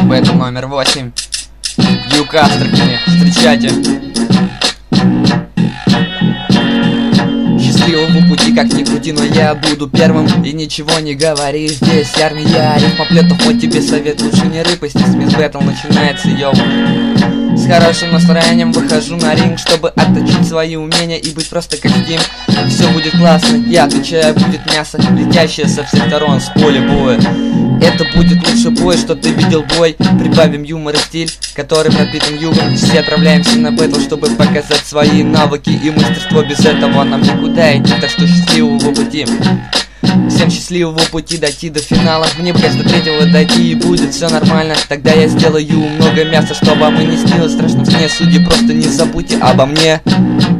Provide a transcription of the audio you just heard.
Бэтл номер 8. Юг Астрахани. Встречайте. Счастливого пути, как ни крути, но я буду первым. И ничего не говори, здесь армия рифмоплетов. Мой тебе совет, лучше не рыпайся. Смис бэтл начинается, йоу. С хорошим настроением выхожу на ринг, чтобы отточить свои умения и быть просто как Дим. Все будет классно, я отвечаю, будет мясо, летящее со всех сторон с поля боя. Это будет лучший бой, что ты видел, бой. Прибавим юмор и стиль, который пропитан югом. Все отправляемся на бэтл, чтобы показать свои навыки и мастерство. Без этого нам никуда идти, так что счастливого пути. Всем счастливого пути дойти до финала. Мне бы, конечно, до третьего дойти, и будет все нормально. Тогда я сделаю много мяса, чтобы вам и не снилось. В страшном сне, судьи, просто не забудьте обо мне.